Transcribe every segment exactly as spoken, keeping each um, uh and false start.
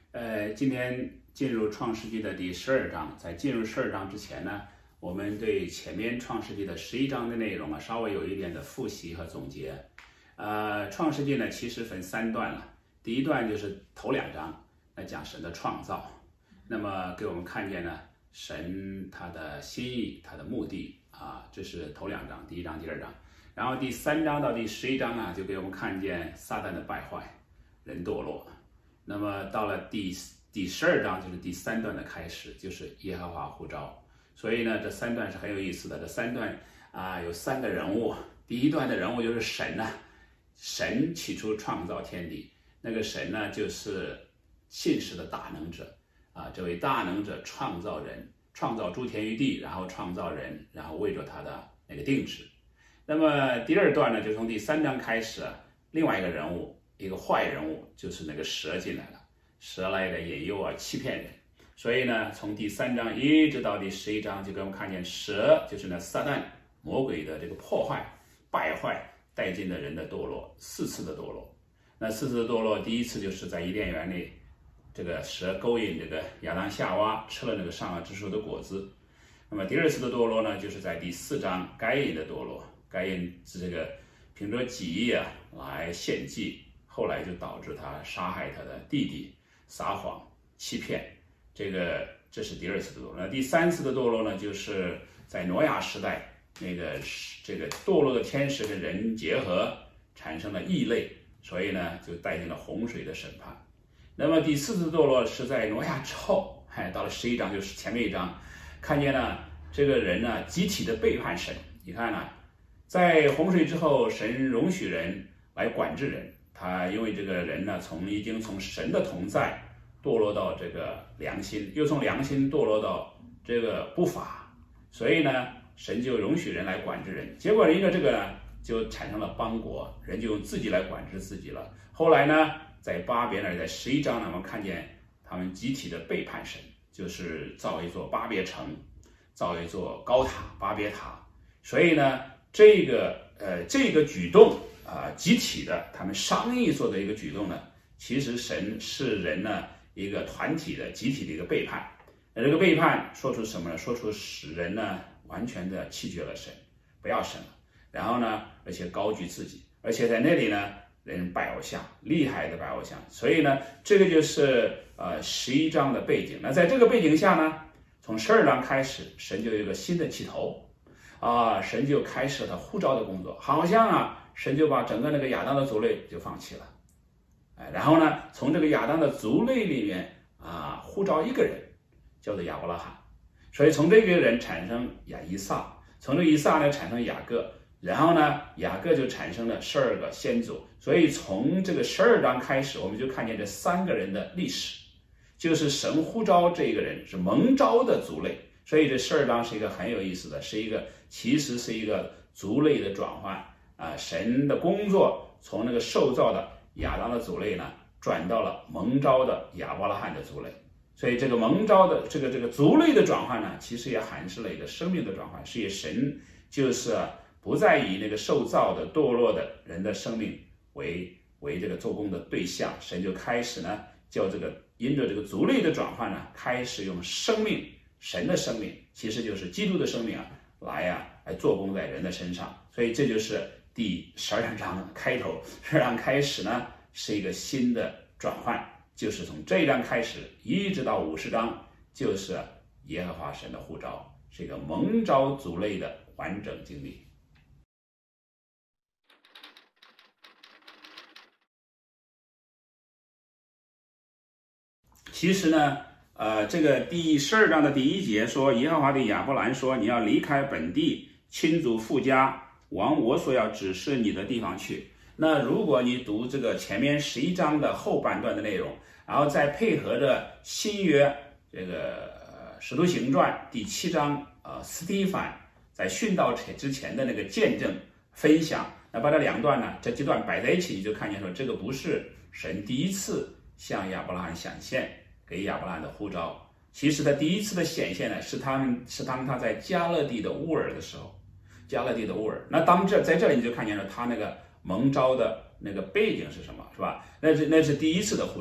呃，今天进入创世纪的第十二章，在进入十二章之前呢，我们对前面创世纪的十一章的内容啊，稍微有一点的复习和总结。呃，创世纪呢其实分三段了，第一段就是头两章来讲神的创造，那么给我们看见呢神他的心意、他的目的啊，这是头两章，第一章、第二章。然后第三章到第十一章啊，就给我们看见撒旦的败坏，人堕落。那么到了第第十二章，就是第三段的开始，就是耶和华呼召。所以呢，这三段是很有意思的。这三段啊，有三个人物。第一段的人物就是神呢、啊，神起初创造天地，那个神呢，就是信实的大能者啊。这位大能者创造人，创造诸天与地，然后创造人，然后为着他的那个定旨。那么第二段呢，就从第三章开始，另外一个人物。一个坏人物，就是那个蛇进来了，蛇来的引诱啊，欺骗人。所以呢，从第三章一直到第十一章，就给我们看见蛇就是那撒旦魔鬼的这个破坏、败坏带进的人的堕落，四次的堕落。那四次的堕落，第一次就是在伊甸园里，这个蛇勾引这个亚当夏娃吃了那个善恶之树的果子。那么第二次的堕落呢，就是在第四章该隐的堕落，该隐是这个凭着己意啊来献祭。后来就导致他杀害他的弟弟，撒谎欺骗，这个这是第二次的堕落。那第三次的堕落呢，就是在挪亚时代，那个这个堕落的天使跟人结合，产生了异类，所以呢就带进了洪水的审判。那么第四次堕落是在挪亚之后，哎，到了十一章，就是前面一章，看见了这个人呢集体的背叛神。你看呢，在洪水之后，神容许人来管制人。他因为这个人呢，从已经从神的同在堕落到这个良心，又从良心堕落到这个不法，所以呢，神就容许人来管制人。结果因为这个呢，就产生了邦国，人就用自己来管制自己了。后来呢，在巴别那，在十一章呢，我们看见他们集体的背叛神，就是造一座巴别城，造一座高塔巴别塔。所以呢，这个呃这个举动。啊，集体的，他们商议做的一个举动呢，其实神是人呢一个团体的集体的一个背叛。那这个背叛说出什么呢？说出使人呢完全的弃绝了神，不要神了。然后呢，而且高举自己，而且在那里呢，人拜偶像，厉害的拜偶像。所以呢，这个就是呃十一章的背景。那在这个背景下呢，从十二章开始，神就有一个新的起头啊，神就开始了他呼召的工作，好像啊。神就把整个那个亚当的族类就放弃了，哎，然后呢，从这个亚当的族类里面啊，呼召一个人，叫做亚伯拉罕，所以从这个人产生亚以撒，从这个以撒呢产生雅各，然后呢，雅各就产生了十二个先祖，所以从这个十二章开始，我们就看见这三个人的历史，就是神呼召这个人是蒙召的族类，所以这十二章是一个很有意思的，是一个其实是一个族类的转换。啊，神的工作从那个受造的亚当的族类呢，转到了蒙召的亚伯拉罕的族类。所以这个蒙召的这个这个族类的转换呢，其实也含示了一个生命的转换，是以神就是不再以那个受造的堕落的人的生命为为这个做工的对象，神就开始呢叫这个因着这个族类的转换呢，开始用生命，神的生命，其实就是基督的生命啊，来呀、啊、来做工在人的身上。所以这就是第十二章开头，十二章开始呢是一个新的转换，就是从这一章开始一直到五十章，就是耶和华神的呼召，是一个蒙召族类的完整经历。其实呢，呃，这个第十二章的第一节说，耶和华对亚伯兰说：“你要离开本地，亲族父家。”往我所要指示你的地方去。那如果你读这个前面十一章的后半段的内容，然后再配合着新约这个《使徒行传》第七章，呃，斯提凡在殉道之前的那个见证分享，那把这两段呢，这几段摆在一起，你就看见说，这个不是神第一次向亚伯拉罕显现给亚伯拉罕的呼召，其实他第一次的显现呢，是他们是当他在加勒底的乌尔的时候。加勒底的乌尔，那当这在这里你就看见了他那个蒙召的那个背景是什么，是吧？那是那是第一次的呼召，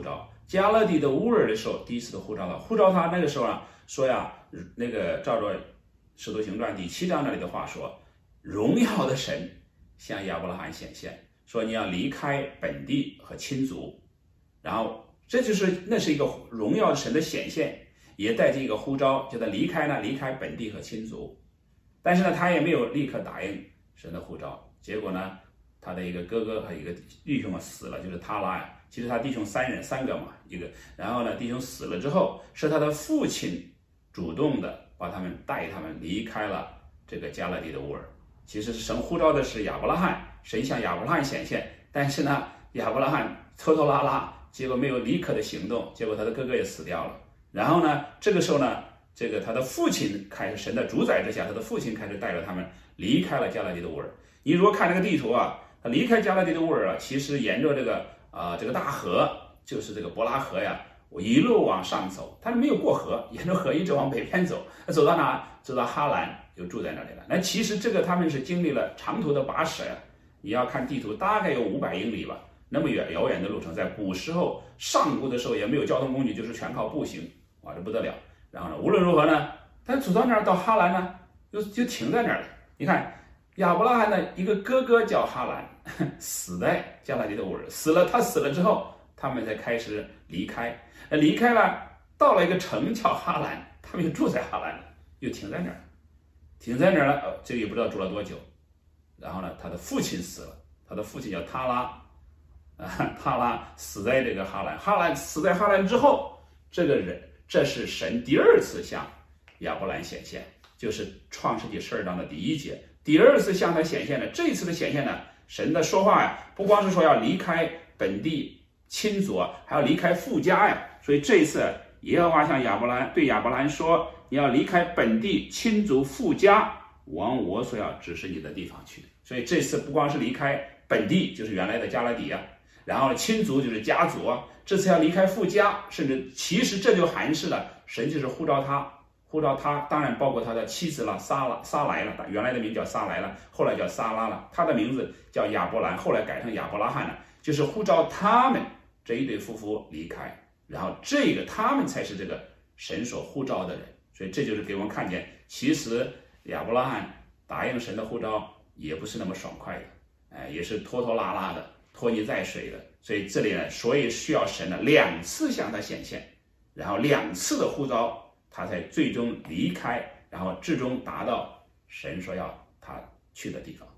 加勒底的乌尔的时候，第一次的呼召他，呼召他那个时候啊，说呀，那个照着《使徒行传》第七章那里的话说，荣耀的神向亚伯拉罕显现，说你要离开本地和亲族，然后这就是那是一个荣耀神的显现，也带着一个呼召，叫他离开呢，离开本地和亲族。但是呢，他也没有立刻答应神的呼召，结果呢，他的一个哥哥和一个弟兄啊死了，就是他拉呀。其实他弟兄三人三个嘛，一个，然后呢，弟兄死了之后，是他的父亲主动的把他们带他们离开了这个加勒底的乌尔。其实是神呼召的是亚伯拉罕，神向亚伯拉罕显现，但是呢，亚伯拉罕拖拖拉拉，结果没有立刻的行动，结果他的哥哥也死掉了。然后呢，这个时候呢，这个他的父亲开始神的主宰之下，他的父亲开始带着他们离开了加勒底的乌尔。你如果看这个地图啊，他离开加勒底的乌尔啊，其实沿着这个啊、呃、这个大河，就是这个伯拉河呀，我一路往上走，他没有过河，沿着河一直往北边走，走到哪？走到哈兰，就住在那里了。那其实这个他们是经历了长途的跋涉呀，你要看地图，大概有五百英里吧，那么远遥远的路程，在古时候上古的时候也没有交通工具，就是全靠步行，哇，这不得了。然后呢，无论如何呢，他走到那儿到哈兰呢，就就停在那儿了。你看亚伯拉罕的一个哥哥叫哈兰，死在加勒底的乌尔，死了，他死了之后，他们才开始离开，离开了，到了一个城叫哈兰，他们就住在哈兰了，又停在那儿，停在那儿了，哦，这个也不知道住了多久。然后呢，他的父亲死了，他的父亲叫他拉，啊，他拉死在这个哈兰，哈兰死在哈兰之后，这个人，这是神第二次向亚伯兰显现，就是创世纪十二章的第一节，第二次向他显现了。这一次的显现呢，神的说话呀，不光是说要离开本地亲族，还要离开父家呀。所以这一次耶和华向亚伯兰对亚伯兰说，你要离开本地亲族父家，往我所要指示你的地方去。所以这次不光是离开本地，就是原来的加勒底啊，然后亲族就是家族啊，这次要离开父家，甚至其实这就含示了神就是呼召他，呼召他，当然包括他的妻子了，撒拉撒来了，原来的名叫撒来了，后来叫撒拉了，他的名字叫亚伯兰，后来改成亚伯拉罕了，就是呼召他们这一对夫妇离开，然后这个他们才是这个神所呼召的人。所以这就是给我们看见，其实亚伯拉罕答应神的呼召也不是那么爽快的，哎，也是拖拖拉拉的，拖泥带水的。所以这里呢，所以需要神呢两次向他显现，然后两次的呼召，他才最终离开，然后最终达到神说要他去的地方。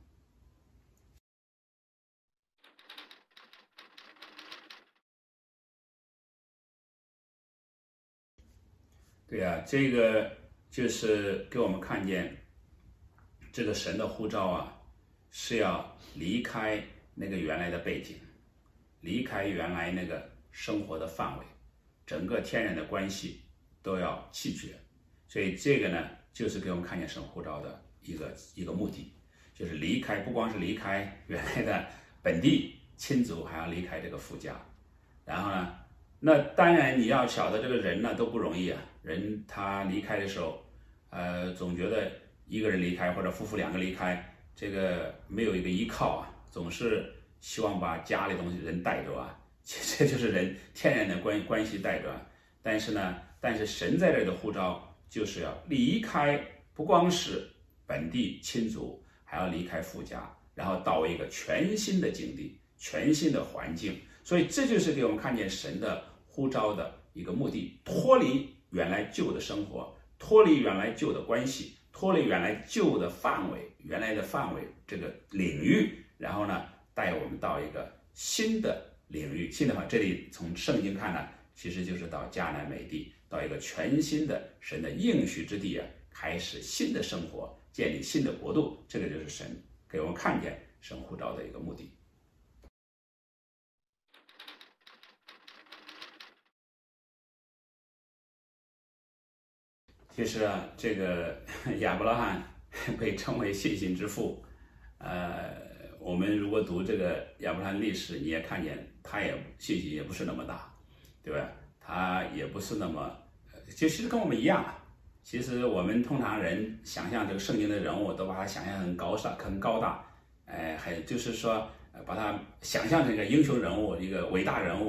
对呀，这个就是给我们看见，这个神的呼召啊，是要离开那个原来的背景，离开原来那个生活的范围，整个天然的关系都要弃绝。所以这个呢，就是给我们看见神呼召的一个一个目的，就是离开，不光是离开原来的本地亲族，还要离开这个父家。然后呢，那当然你要晓得这个人呢都不容易啊，人他离开的时候，呃，总觉得一个人离开或者夫妇两个离开，这个没有一个依靠啊，总是希望把家里东西人带着啊，这就是人天然的关关系带着啊。但是呢，但是神在这的呼召就是要离开，不光是本地亲族，还要离开父家，然后到一个全新的境地、全新的环境。所以这就是给我们看见神的呼召的一个目的，脱离原来旧的生活，脱离原来旧的关系，脱离原来旧的范围，原来的范围这个领域，然后呢，带我们到一个新的领域。新的话，这里从圣经看呢，其实就是到迦南美地，到一个全新的神的应许之地啊，开始新的生活，建立新的国度。这个就是神给我们看见神呼召的一个目的。其实啊，这个亚伯拉罕被称为信心之父。呃，我们如果读这个亚伯拉罕历史，你也看见他也信心也不是那么大，对吧？他也不是那么，其实跟我们一样啊。其实我们通常人想象这个圣经的人物，都把他想象很高尚、很高大，哎，还就是说把他想象成一个英雄人物、一个伟大人物。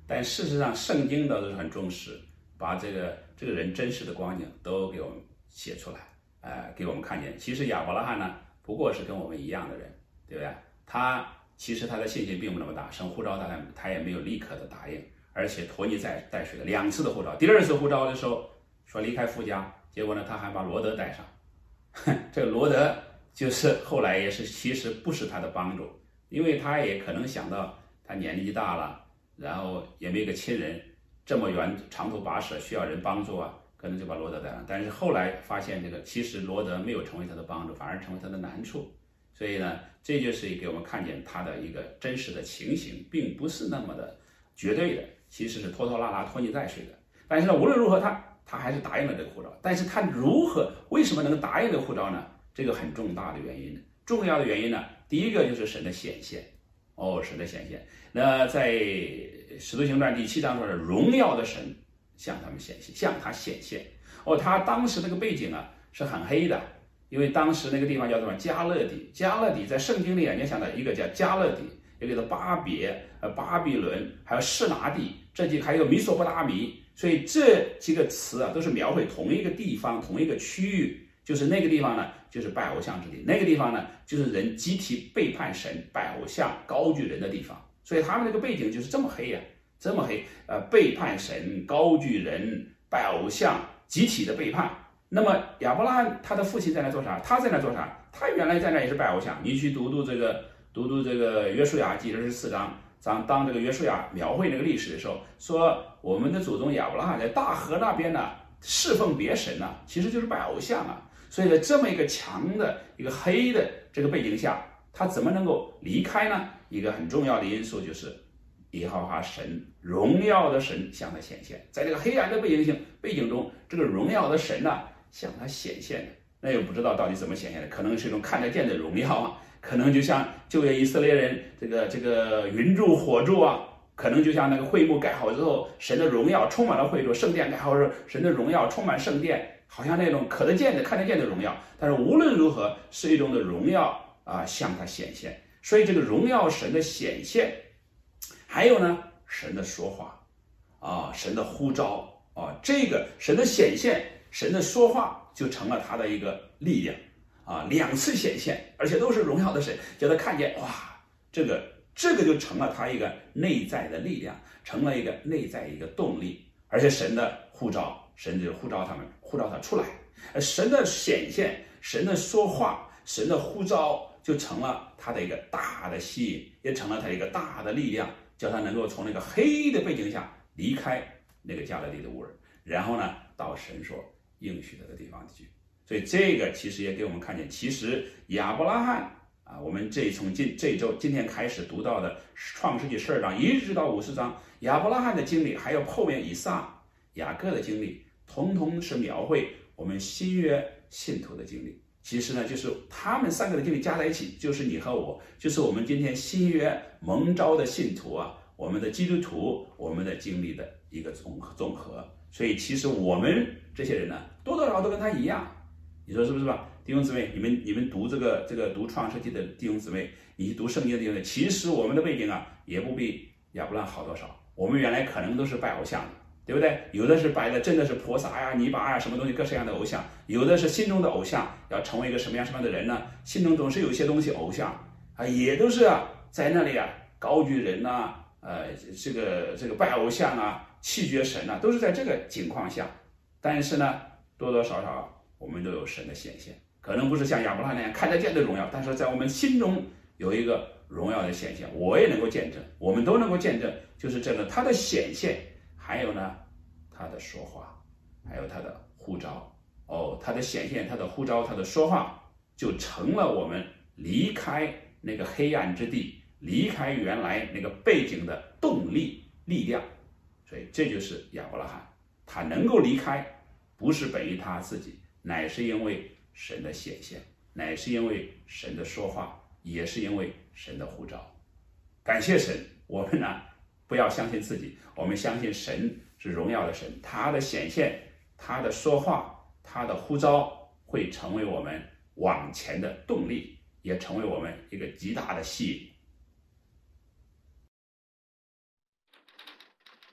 但事实上圣经都是很重视，把这个这个人真实的光景都给我们写出来，呃，给我们看见。其实亚伯拉罕呢，不过是跟我们一样的人，对不对？他其实他的信心并不那么大，神呼召他，他也没有立刻的答应，而且拖泥带带水的两次的呼召，第二次呼召的时候说离开父家，结果呢他还把罗德带上，这个罗德就是后来也是其实不是他的帮助，因为他也可能想到他年纪大了，然后也没有个亲人，这么远长途跋涉需要人帮助啊，可能就把罗德带上。但是后来发现这个其实罗德没有成为他的帮助，反而成为他的难处。所以呢，这就是给我们看见他的一个真实的情形，并不是那么的绝对的，其实是拖拖拉拉、拖泥带水的。但是呢，无论如何他他还是答应了这个呼召。但是他如何为什么能答应这个呼召呢？这个很重大的原因，重要的原因呢，第一个就是神的显现。哦，神的显现。那在使徒行传第七章说的荣耀的神向他们显现，向他显现。哦，他当时那个背景啊是很黑的，因为当时那个地方叫什么加勒底，加勒底在圣经里啊，你要想到一个叫加勒底，一个叫巴别、呃巴比伦，还有示拿地，这几还有米索不达米，所以这几个词啊都是描绘同一个地方、同一个区域。就是那个地方呢，就是拜偶像之地；那个地方呢，就是人集体背叛神、拜偶像、高举人的地方。所以他们那个背景就是这么黑呀、啊，这么黑。呃，背叛神、高举人、拜偶像，集体的背叛。那么亚伯拉罕他的父亲在那做啥？他在那做啥？他原来在那也是拜偶像。你去读读这个，读读这个约书亚记二十四章，当当这个约书亚描绘那个历史的时候，说我们的祖宗亚伯拉罕在大河那边呢侍奉别神呢，其实就是拜偶像啊。所以在这么一个强的一个黑的这个背景下，他怎么能够离开呢？一个很重要的因素就是耶和华神荣耀的神向他显现，在这个黑暗的背景性背景中，这个荣耀的神呢、啊、向他显现的，那又不知道到底怎么显现的，可能是一种看得见的荣耀啊，可能就像旧约以色列人这个这个云柱火柱啊，可能就像那个会幕盖好之后，神的荣耀充满了会幕，圣殿盖好之后，神的荣耀充满圣殿。好像那种可得见的、看得见的荣耀，但是无论如何是一种的荣耀啊，向他显现。所以这个荣耀神的显现，还有呢，神的说话啊，神的呼召啊，这个神的显现、神的说话就成了他的一个力量啊，两次显现，而且都是荣耀的神，叫他看见哇，这个这个就成了他一个内在的力量，成了一个内在一个动力，而且神的呼召。神就呼召他们，呼召他出来。神的显现，神的说话，神的呼召，就成了他的一个大的吸引，也成了他一个大的力量，叫他能够从那个黑的背景下离开那个加勒底的乌尔，然后呢，到神所应许他的地方去。所以这个其实也给我们看见，其实亚伯拉罕啊，我们这从今这周今天开始读到的创世纪十二章一直到五十章，亚伯拉罕的经历，还有后面以撒、雅各的经历。统统是描绘我们新约信徒的经历，其实呢，就是他们三个的经历加在一起，就是你和我，就是我们今天新约蒙召的信徒啊，我们的基督徒，我们的经历的一个综合综合。所以其实我们这些人呢，多多少少都跟他一样，你说是不是吧？弟兄姊妹，你们你们读这个这个读创世纪的弟兄姊妹，你读圣经的弟兄姊妹，其实我们的背景啊，也不比亚伯拉罕好多少。我们原来可能都是拜偶像的。对不对？有的是摆的真的是菩萨呀、泥巴呀，什么东西各式各样的偶像；有的是心中的偶像，要成为一个什么样什么样的人呢？心中总是有一些东西偶像啊，也都是啊，在那里啊高举人呐、啊，呃，这个这个拜偶像啊，弃绝神啊，都是在这个情况下。但是呢，多多少少我们都有神的显现，可能不是像亚伯拉罕那样看得见的荣耀，但是在我们心中有一个荣耀的显现，我也能够见证，我们都能够见证，就是这个他的显现。还有呢，他的说话，还有他的呼召哦，他的显现，他的呼召，他的说话，就成了我们离开那个黑暗之地，离开原来那个背景的动力力量。所以这就是亚伯拉罕，他能够离开，不是本于他自己，乃是因为神的显现，乃是因为神的说话，也是因为神的呼召。感谢神，我们呢？不要相信自己，我们相信神是荣耀的神，他的显现，他的说话，他的呼召会成为我们往前的动力，也成为我们一个极大的吸引。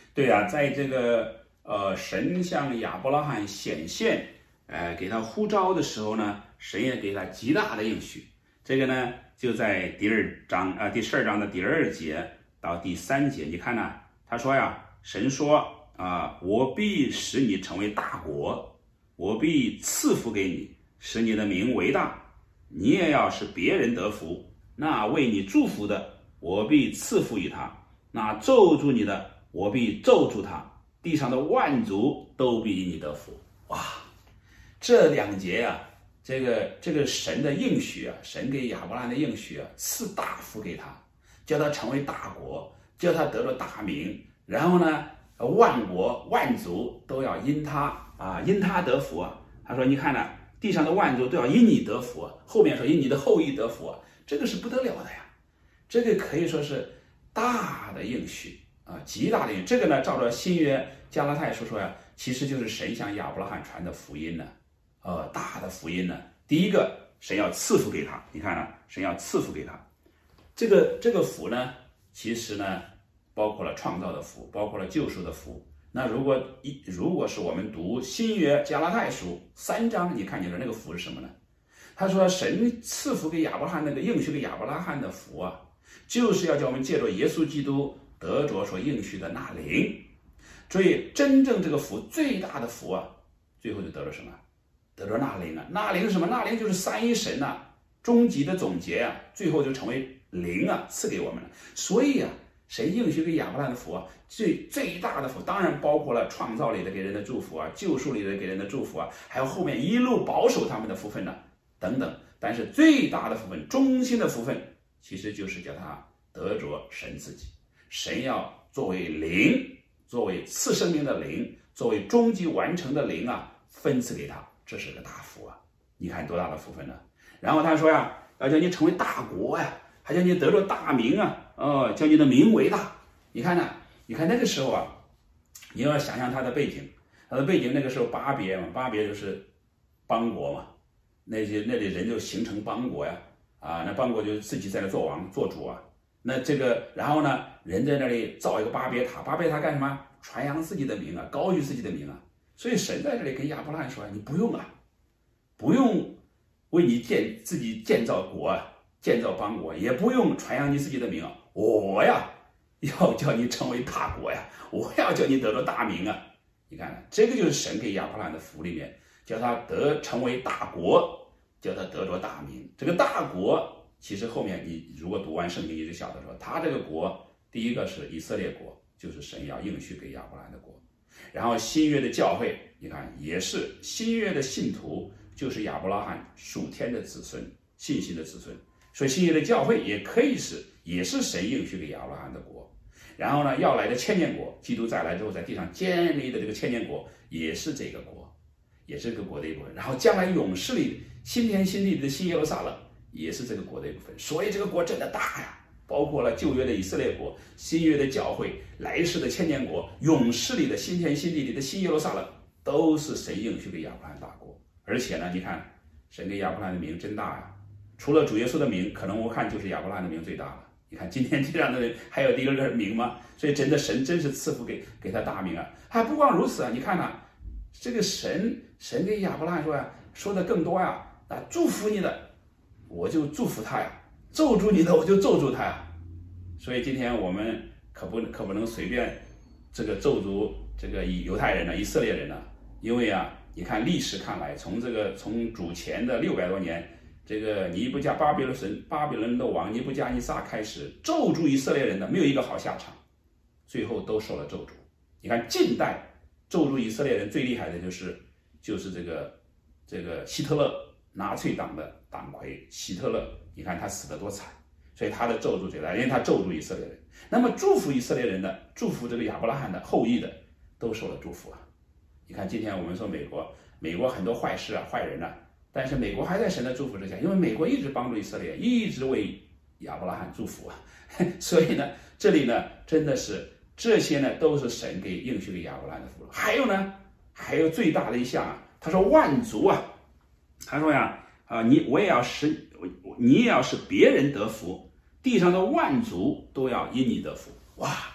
对呀、啊，在这个呃神向亚伯拉罕显现，呃给他呼召的时候呢，神也给他极大的应许。这个呢就在第二章啊、呃、第十二章的第二节到第三节，你看呢，他说呀，神说啊、呃，我必使你成为大国，我必赐福给你，使你的名为大，你也要使别人得福。那为你祝福的，我必赐福于他；那咒诅你的，我必咒诅他。地上的万族都必以你得福。哇，这两节啊，这个这个神的应许啊，神给亚伯拉罕的应许啊，赐大福给他，叫他成为大国，叫他得了大名，然后呢，万国万族都要因他啊，因他得福啊。他说，你看呢，地上的万族都要因你得福啊，后面说因你的后裔得福啊。这个是不得了的呀，这个可以说是大的应许啊，极大的应许。这个呢，照着新约加拉太书说呀，其实就是神向亚伯拉罕传的福音呢，呃，大的福音呢。第一个，神要赐福给他，你看啊，神要赐福给他。这个这个福呢，其实呢，包括了创造的福，包括了救赎的福。那如果一如果是我们读新约加拉太书三章，你看见了那个福是什么呢？他说神赐福给亚伯拉罕那个应许给亚伯拉罕的福啊，就是要叫我们借着耶稣基督得着所应许的那灵。所以真正这个福最大的福啊，最后就得了什么？得着那灵啊。那灵是什么？那灵就是三一神啊，终极的总结啊，最后就成为灵啊，赐给我们了。所以啊，神应许给亚伯拉罕的福啊，最最大的福当然包括了创造里的给人的祝福啊，救赎里的给人的祝福啊，还有后面一路保守他们的福分呢、啊。等等，但是最大的福分、中心的福分，其实就是叫他得着神自己。神要作为灵，作为赐生命的灵，作为终极完成的灵啊，分赐给他，这是个大福啊！你看多大的福分呢？然后他说呀，要叫你成为大国呀，还叫你得着大名啊，哦，叫你的名为大。你看呢？你看那个时候啊，你要想象他的背景，他的背景那个时候巴别嘛，巴别就是邦国嘛。那些那里人就形成邦国呀，啊，那邦国就自己在那做王做主啊。那这个，然后呢，人在那里造一个巴别塔，巴别塔干什么？传扬自己的名啊，高举自己的名啊。所以神在这里跟亚伯拉罕说：“你不用啊，不用为你建自己建造国啊，建造邦国，也不用传扬你自己的名啊。我呀，要叫你成为大国呀，我要叫你得到大名啊。你看，这个就是神给亚伯拉罕的福里面。”叫他得成为大国，叫他得着大名。这个大国，其实后面你如果读完圣经，你就晓得说，他这个国，第一个是以色列国，就是神要应许给亚伯拉罕的国。然后新约的教会，你看也是新约的信徒，就是亚伯拉罕属天的子孙，信心的子孙。所以新约的教会也可以是，也是神应许给亚伯拉罕的国。然后呢，要来的千年国，基督再来之后，在地上建立的这个千年国，也是这个国。也是这个国的一部分，然后将来永世里新天新地的新耶路撒冷也是这个国的一部分，所以这个国真的大呀，包括了旧约的以色列国、新约的教会、来世的千年国、永世里的新天新地里的新耶路撒冷，都是神应许给亚伯拉罕大国。而且呢，你看神给亚伯拉罕的名真大呀，除了主耶稣的名，可能我看就是亚伯拉罕的名最大了。你看今天这样的人还有第二个名吗？所以真的神真是赐福给给他大名啊！还不光如此啊，你看啊，这个神神给亚伯拉罕说呀，说的更多呀，啊，祝福你的，我就祝福他呀；咒诅你的，我就咒诅他呀。所以今天我们可不可不能随便这个咒诅这个犹太人呢、以色列人呢？因为啊，你看历史看来，从这个从主前的六百多年，这个尼布加巴比伦神巴比伦的王尼布加尼撒开始咒诅以色列人的，没有一个好下场，最后都受了咒诅。你看近代咒诅以色列人最厉害的就是就是这个这个希特勒，纳粹党的党魁希特勒，你看他死得多惨，所以他的咒诅最大，因为他咒诅以色列人。那么祝福以色列人的，祝福这个亚伯拉罕的后裔的，都受了祝福啊。你看今天我们说美国，美国很多坏事啊、坏人啊，但是美国还在神的祝福之下，因为美国一直帮助以色列，一直为亚伯拉罕祝福啊。所以呢，这里呢真的是这些呢都是神给应许给亚伯拉罕的福。还有呢，还有最大的一项啊，他说万族啊，他说呀啊，你我也要使你也要使别人得福，地上的万族都要因你得福。哇，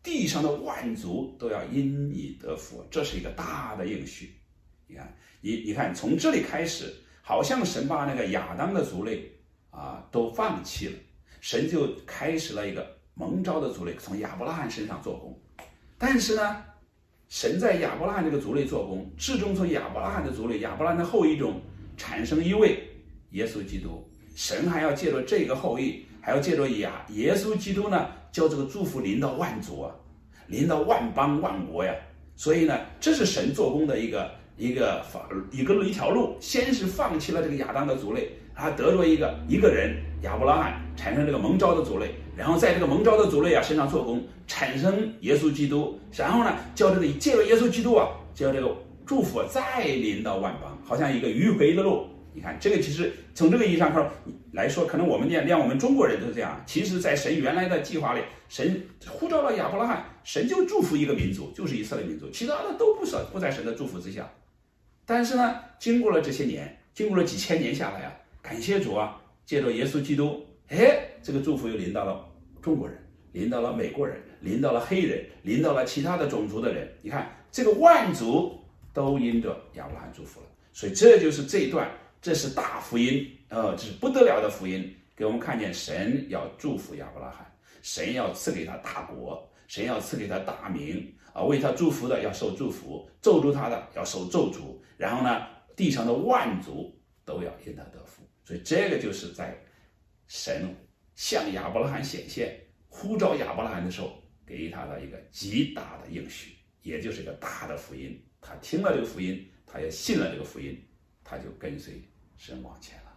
地上的万族都要因你得福，这是一个大的应许。你看，你你看，从这里开始，好像神把那个亚当的族类啊都放弃了，神就开始了一个蒙召的族类从亚伯拉罕身上做工。但是呢，神在亚伯拉罕这个族类做工，至终从亚伯拉罕的族类、亚伯拉罕的后裔中产生一位耶稣基督。神还要借着这个后裔，还要借着亚耶稣基督呢，叫这个祝福临到万族啊，临到万邦万国呀。所以呢，这是神做工的一个一个一个一条路。先是放弃了这个亚当的族类，他得着一个一个人亚伯拉罕，产生这个蒙召的族类，然后在这个蒙召的族类啊身上做工，产生耶稣基督，然后呢，叫这个借着耶稣基督啊，叫这个祝福再临到万邦，好像一个迂回的路。你看，这个其实从这个意义上来说，可能我们连连我们中国人都是这样。其实，在神原来的计划里，神呼召了亚伯拉罕，神就祝福一个民族，就是以色列民族，其他的都不是不在神的祝福之下。但是呢，经过了这些年，经过了几千年下来啊，感谢主啊，借着耶稣基督，哎，这个祝福又临到了中国人，临到了美国人，临到了黑人，临到了其他的种族的人。你看，这个万族都因着亚伯拉罕祝福了。所以这就是这一段。这是大福音，呃，这是不得了的福音，给我们看见神要祝福亚伯拉罕，神要赐给他大国，神要赐给他大名啊，为他祝福的要受祝福，咒诅他的要受咒诅，然后呢，地上的万族都要因他得福。所以这个就是在神向亚伯拉罕显现，呼召亚伯拉罕的时候，给他的一个极大的应许，也就是一个大的福音。他听了这个福音，他也信了这个福音，他就跟随神往前了。